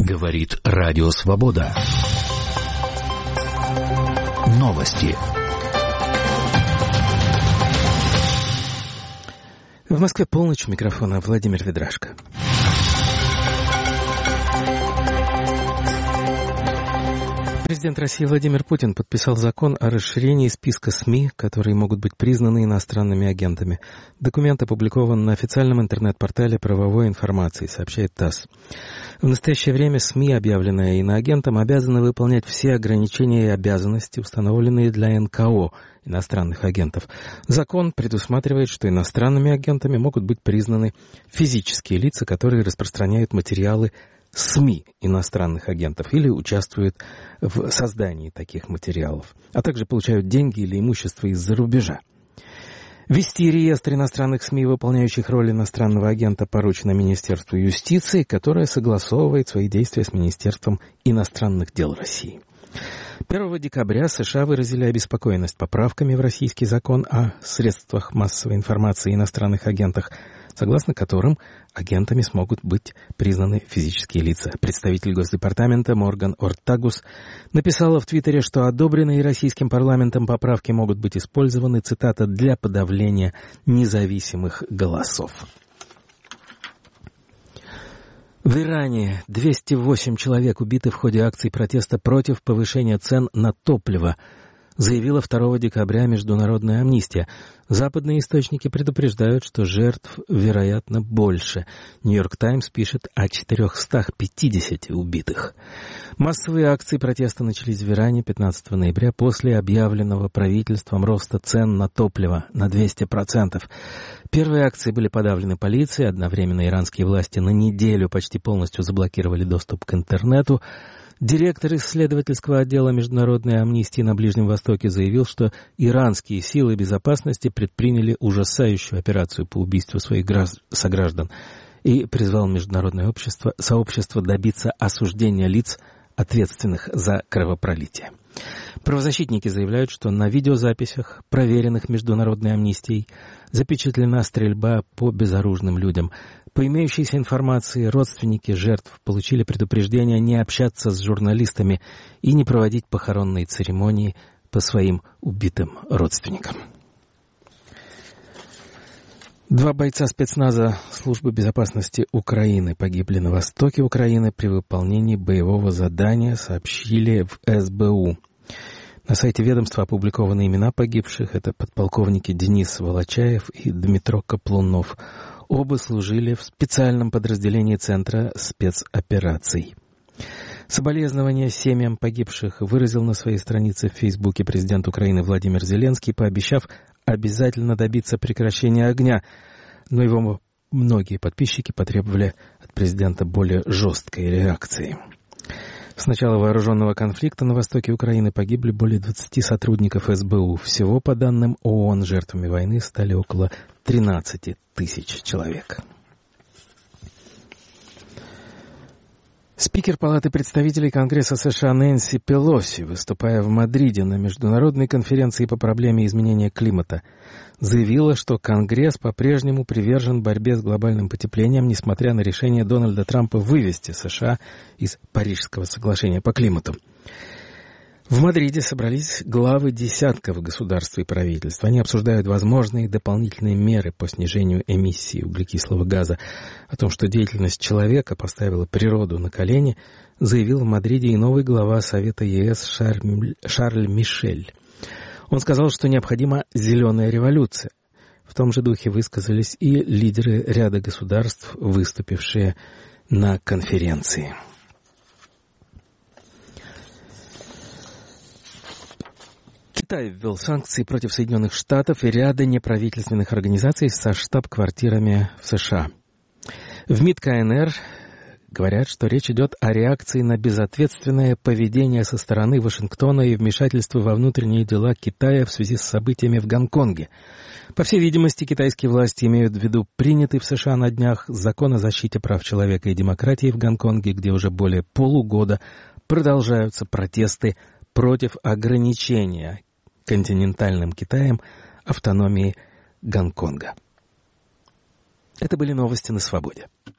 Говорит Радио Свобода. Новости. В Москве полночь, у микрофона Владимир Ведрашко. Президент России Владимир Путин подписал закон о расширении списка СМИ, которые могут быть признаны иностранными агентами. Документ опубликован на официальном интернет-портале правовой информации, сообщает ТАСС. В настоящее время СМИ, объявленные иноагентом, обязаны выполнять все ограничения и обязанности, установленные для НКО, иностранных агентов. Закон предусматривает, что иностранными агентами могут быть признаны физические лица, которые распространяют материалы СМИ иностранных агентов или участвуют в создании таких материалов, а также получают деньги или имущество из-за рубежа. Вести реестр иностранных СМИ, выполняющих роль иностранного агента, поручено Министерству юстиции, которое согласовывает свои действия с Министерством иностранных дел России. 1 декабря США выразили обеспокоенность поправками в российский закон о средствах массовой информации и иностранных агентах, согласно которым агентами смогут быть признаны физические лица. Представитель Госдепартамента Морган Ортагус написала в Твиттере, что одобренные российским парламентом поправки могут быть использованы, цитата, «для подавления независимых голосов». В Иране 208 человек убиты в ходе акций протеста против повышения цен на топливо, заявила 2 декабря Международная амнистия. Западные источники предупреждают, что жертв, вероятно, больше. Нью-Йорк Таймс пишет о 450 убитых. Массовые акции протеста начались в Иране 15 ноября после объявленного правительством роста цен на топливо на 200%. Первые акции были подавлены полицией, одновременно иранские власти на неделю почти полностью заблокировали доступ к интернету. Директор исследовательского отдела Международной амнистии на Ближнем Востоке заявил, что иранские силы безопасности предприняли ужасающую операцию по убийству своих сограждан и призвал международное сообщество добиться осуждения лиц, ответственных за кровопролитие. Правозащитники заявляют, что на видеозаписях, проверенных Международной амнистией, запечатлена стрельба по безоружным людям. По имеющейся информации, родственники жертв получили предупреждение не общаться с журналистами и не проводить похоронные церемонии по своим убитым родственникам. 2 бойца спецназа Службы безопасности Украины погибли на востоке Украины при выполнении боевого задания, сообщили в СБУ. На сайте ведомства опубликованы имена погибших. Это подполковники Денис Волочаев и Дмитро Каплунов. Оба служили в специальном подразделении Центра спецопераций. Соболезнования семьям погибших выразил на своей странице в Фейсбуке президент Украины Владимир Зеленский, пообещав обязательно добиться прекращения огня. Но его многие подписчики потребовали от президента более жесткой реакции. С начала вооруженного конфликта на востоке Украины погибли более 20 сотрудников СБУ. Всего, по данным ООН, жертвами войны стали около 13 тысяч человек. Спикер Палаты представителей Конгресса США Нэнси Пелоси, выступая в Мадриде на международной конференции по проблеме изменения климата, заявила, что Конгресс по-прежнему привержен борьбе с глобальным потеплением, несмотря на решение Дональда Трампа вывести США из Парижского соглашения по климату. В Мадриде собрались главы десятков государств и правительств. Они обсуждают возможные дополнительные меры по снижению эмиссии углекислого газа. О том, что деятельность человека поставила природу на колени, заявил в Мадриде и новый глава Совета ЕС Шарль Мишель. Он сказал, что необходима зеленая революция. В том же духе высказались и лидеры ряда государств, выступившие на конференции. Китай ввел санкции против Соединенных Штатов и ряда неправительственных организаций со штаб-квартирами в США. В МИД КНР говорят, что речь идет о реакции на безответственное поведение со стороны Вашингтона и вмешательство во внутренние дела Китая в связи с событиями в Гонконге. По всей видимости, китайские власти имеют в виду принятый в США на днях закон о защите прав человека и демократии в Гонконге, где уже более полугода продолжаются протесты против ограничения континентальным Китаем автономии Гонконга. Это были новости на Свободе.